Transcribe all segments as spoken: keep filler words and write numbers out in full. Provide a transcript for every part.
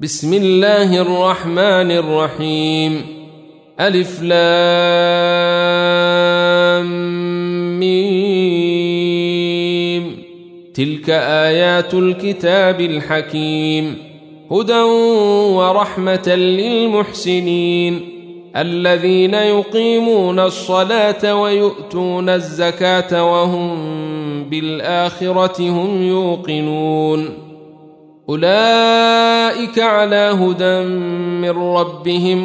بسم الله الرحمن الرحيم. ألف لام ميم. تلك آيات الكتاب الحكيم، هدى ورحمة للمحسنين الذين يقيمون الصلاة ويؤتون الزكاة وهم بالآخرة هم يوقنون. أولئك على هدى من ربهم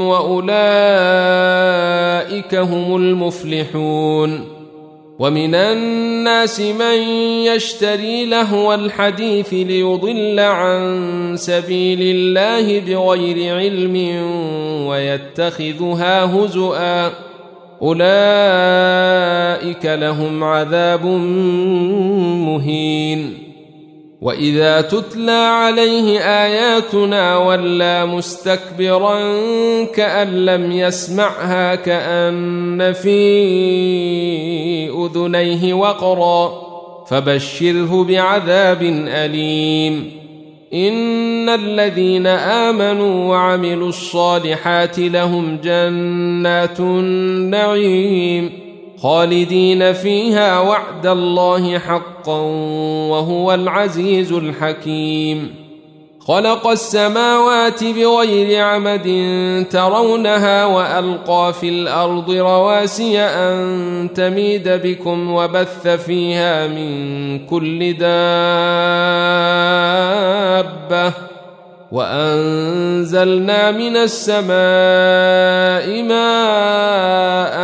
وأولئك هم المفلحون. ومن الناس من يشتري لهو الحديث ليضل عن سبيل الله بغير علم ويتخذها هزؤا، أولئك لهم عذاب مهين. وإذا تتلى عليه آياتنا ولى مستكبرا كأن لم يسمعها كأن في أذنيه وقرا، فبشره بعذاب أليم. إن الذين آمنوا وعملوا الصالحات لهم جنات النعيم خالدين فيها وعد الله حقا وهو العزيز الحكيم. خلق السماوات بغير عمد ترونها وألقى في الأرض رواسي أن تميد بكم وبث فيها من كل دابة، وأنزلنا من السماء ماء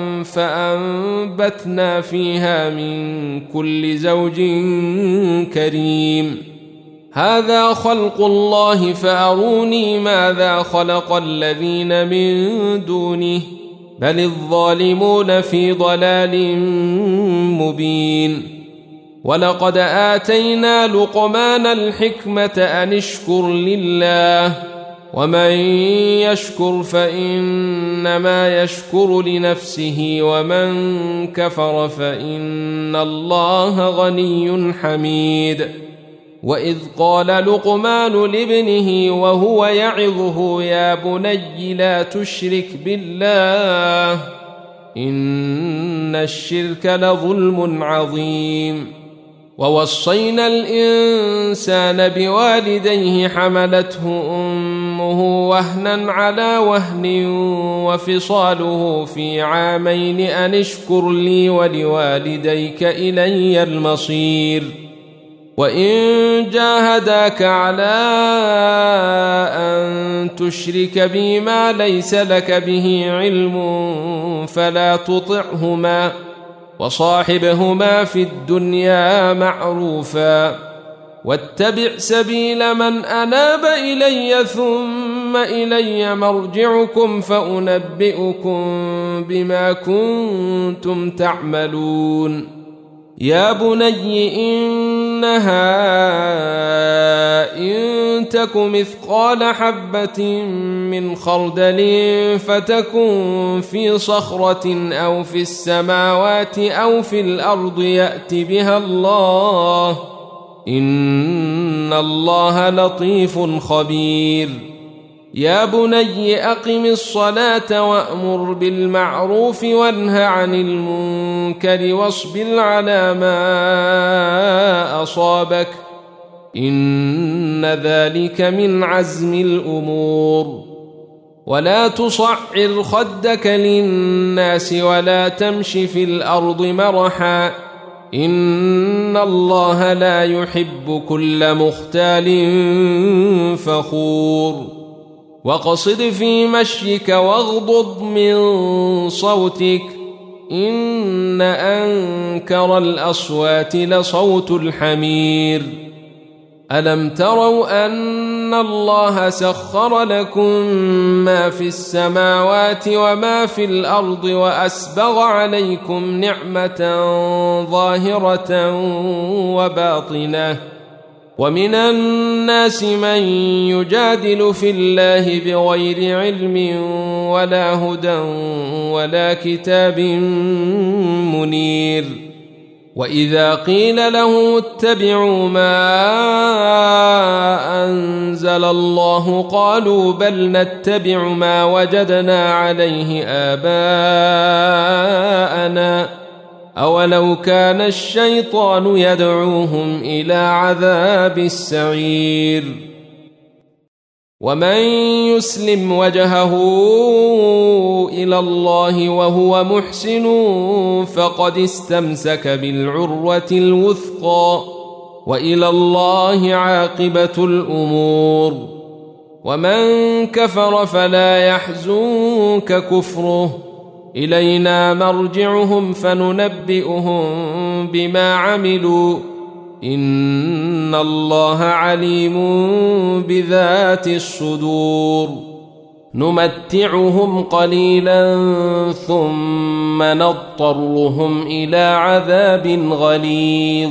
فأنبتنا فيها من كل زوج كريم. هذا خلق الله فأروني ماذا خلق الذين من دونه بل الظالمون في ضلال مبين. ولقد آتينا لقمان الحكمة أن اشكر لله، ومن يشكر فإنما يشكر لنفسه ومن كفر فإن الله غني حميد. وإذ قال لقمان لابنه وهو يعظه يا بني لا تشرك بالله إن الشرك لظلم عظيم. ووصينا الإنسان بوالديه حملته أمه وهنا على وهن وفصاله في عامين أن اشكر لي ولوالديك إلي المصير. وإن جاهداك على أن تشرك بي ما ليس لك به علم فلا تطعهما وصاحبهما في الدنيا معروفا، واتبع سبيل من أناب إلي ثم إلي مرجعكم فأنبئكم بما كنتم تعملون. يا بني إنها إن تك مثقال حبة من خردل فتكن في صخرة أو في السماوات أو في الأرض يأت بها الله إن الله لطيف خبير. يا بني أقم الصلاة وأمر بالمعروف وانه عن المنكر واصبر على ما أصابك إن ذلك من عزم الأمور. ولا تصعر خدك للناس ولا تمش في الأرض مرحا إن الله لا يحب كل مختال فخور. وقصد في مشيك واغضض من صوتك إن أنكر الأصوات لصوت الحمير. ألم تروا أن الله سخر لكم ما في السماوات وما في الأرض وأسبغ عليكم نعمة ظاهرة وباطنة، ومن الناس من يجادل في الله بغير علم ولا هدى ولا كتاب منير. وإذا قيل له اتبعوا ما أنزل الله قالوا بل نتبع ما وجدنا عليه آباءنا أولو كان الشيطان يدعوهم إلى عذاب السعير ومن يسلم وجهه إلى الله وهو محسن فقد استمسك بالعروة الوثقى وإلى الله عاقبة الأمور ومن كفر فلا يحزنك كفره إلينا مرجعهم فننبئهم بما عملوا إن الله عليم بذات الصدور نمتعهم قليلا ثم نضطرهم إلى عذاب غليظ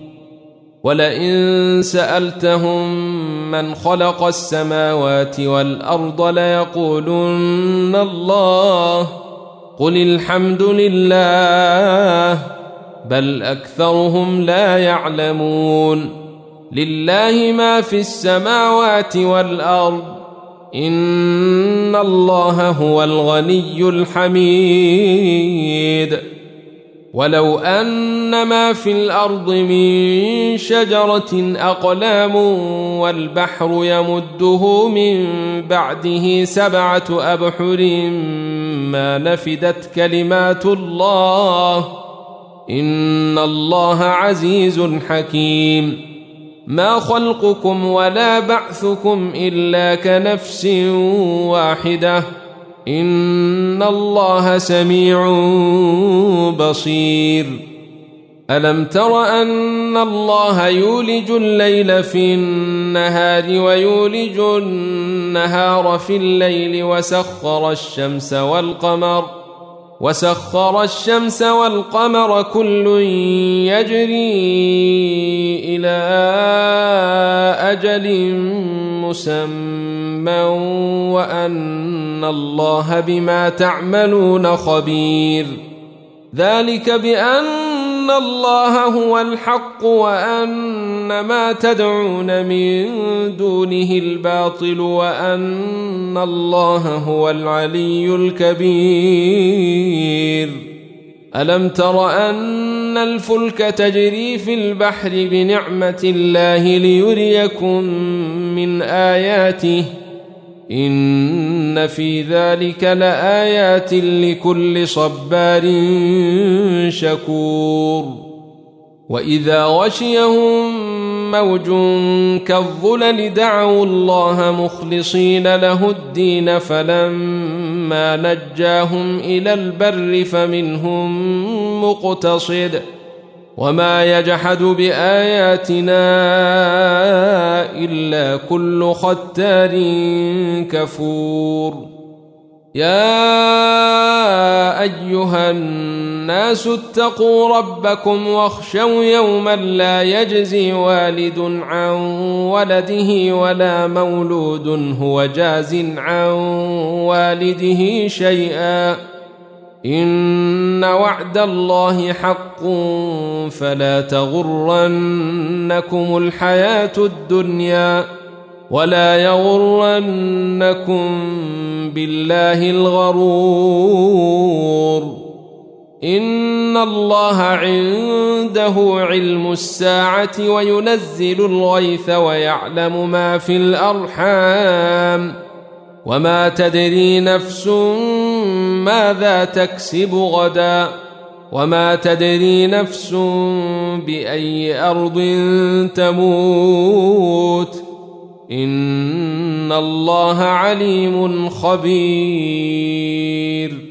ولئن سألتهم من خلق السماوات والأرض ليقولن الله قل الحمد لله بل أكثرهم لا يعلمون لله ما في السماوات والأرض إن الله هو الغني الحميد ولو أن ما في الأرض من شجرة أقلام والبحر يمده من بعده سبعة أبحر ما نفدت كلمات الله إن الله عزيز حكيم ما خلقكم ولا بعثكم إلا كنفس واحدة إن الله سميع بصير ألم تر أن الله يولج الليل في النهار ويولج النهار في الليل وسخر الشمس والقمر وسخر الشمس والقمر كل يجري إلى أجل مسمى وأن الله بما تعملون خبير ذلك بأن الله هو الحق وأن ما تدعون من دونه الباطل وأن الله هو العلي الكبير ألم تر أن الفلك تجري في البحر بنعمة الله ليريكم من آياته إن في ذلك لآيات لكل صبار شكور وإذا غشيهم موج كالظلل دعوا الله مخلصين له الدين فلما نجاهم إلى البر فمنهم مقتصد وما يجحد بآياتنا إلا كل ختار كفور يا أيها الناس اتقوا ربكم واخشوا يوما لا يجزي والد عن ولده ولا مولود هو جاز عن والده شيئا إن وعد الله حق فلا تغرنكم الحياة الدنيا ولا يغرنكم بالله الغرور إن الله عنده علم الساعة وينزل الغيث ويعلم ما في الأرحام وما تدري نفس ماذا تكسب غدا وما تدري نفس بأي أرض تموت إن الله عليم خبير